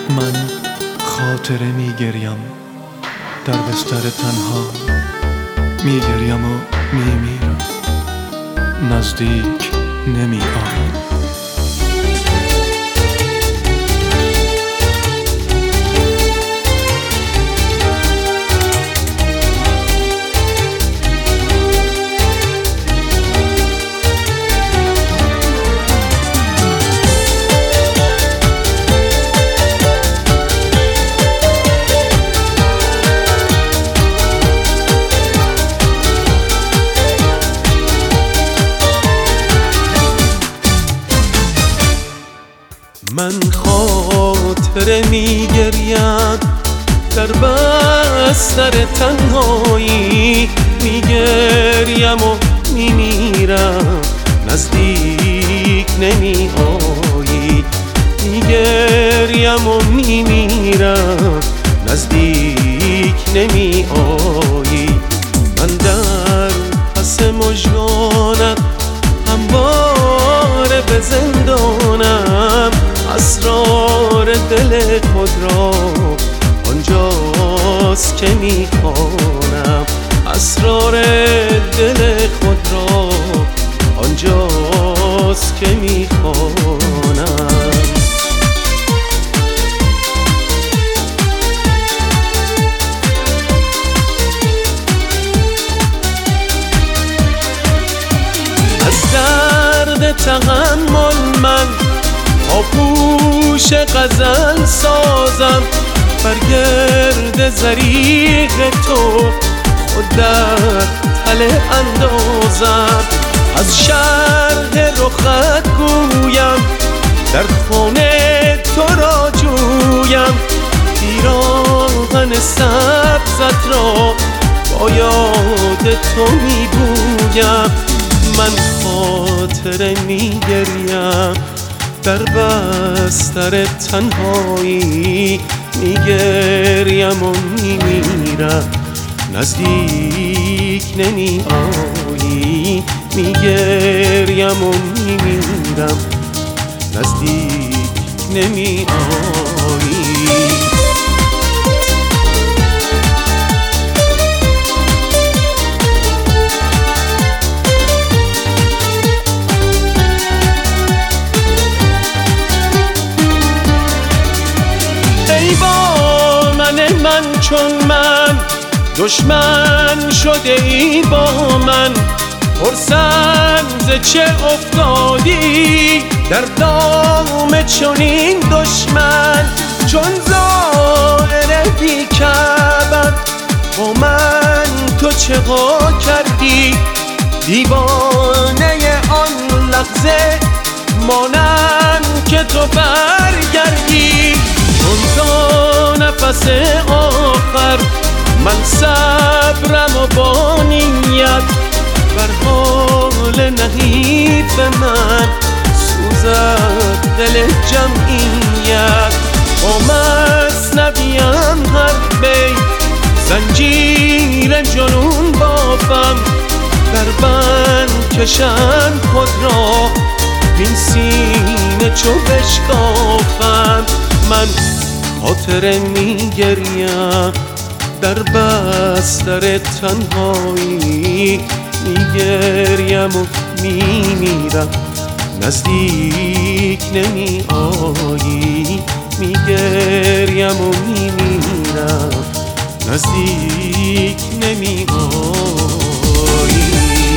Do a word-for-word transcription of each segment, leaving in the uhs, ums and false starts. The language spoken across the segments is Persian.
من خاطره میگریم در بستر تنها، میگریم و میمیرم، نزدیک نمی آیم. من خاطره میگریم در بستر تنهایی، میگریم و میمیرم، نزدیک نمی آیی. میگریم و میمیرم، نزدیک نمی آیی. من در پس مژگانت همواره به زندانم، اسرار دل خود را آنجاست که میخوانم، اسرار دل خود را آنجاست که میخوانم. از درد تحمل من آغوش غزل سازم، بر گرد زریق تو خود در تله اندازم. از شرح رخت گویم، در خانه تو را جویم، پیراهن سبزت را با یاد تو میبویم. من خاطره میگریم در بستر تنهایی، میگریم و میمیرم، نزدیک نمی آیی. میگریم و میمیرم، نزدیک نمی آیی. ای با من من چون من، دشمن شده ای با من، پرسم ز چه افتادی در دام چنین دشمن. چون زائر بی کعبت با من تو چه ها کردی، دیوانه آن لحظه مانم که تو برگردی. چون تا نفس آخر من صبرم و با نیت، بر حال نحیف من سوزد دل جمعیت. با مثنویم هر بیت زنجیر جنون بافم، در بند کشم خود را این سینه چو بشکافم. من خاطره میگریم در بستر تنهایی، میگریم و میمیرم، نزدیک نمی آیی. میگریم و میمیرم، نزدیک نمی آیی.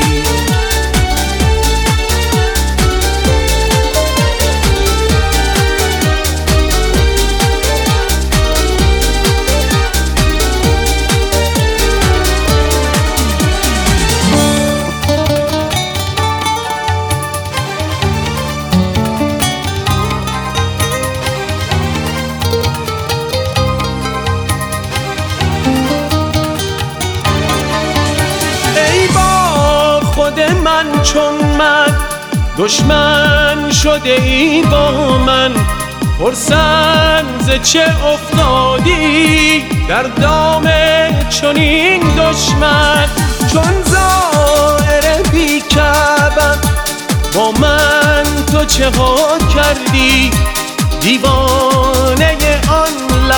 من چون من، دشمن شده ای با من، پرسم ز چه افتادی در دام چنین دشمن. چون زائر بی کعبت با من تو چه ها کردی، دیوانه آن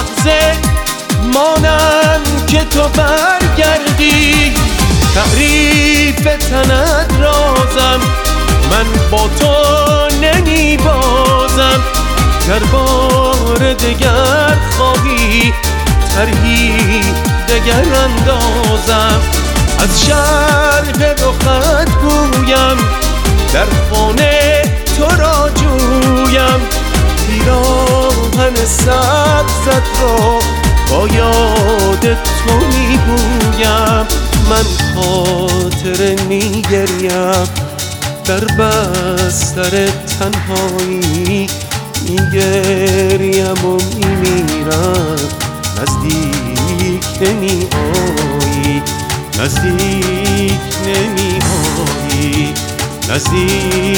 لحظه مانم که تو برگردی. تعریف تنت رازم، من با تو نمی بازم. گر بار دگر خواهی طرحی دگر اندازم. از شرح رخت گویم، در خانه تو را جویم. پیراهن سبزت را با یاد تو میگویم. من خاطر میگریم در بستر تنهایی، میگریم و میمیرم. نزدیک نمی آیی، نزدیک نمی آیی، نزدیک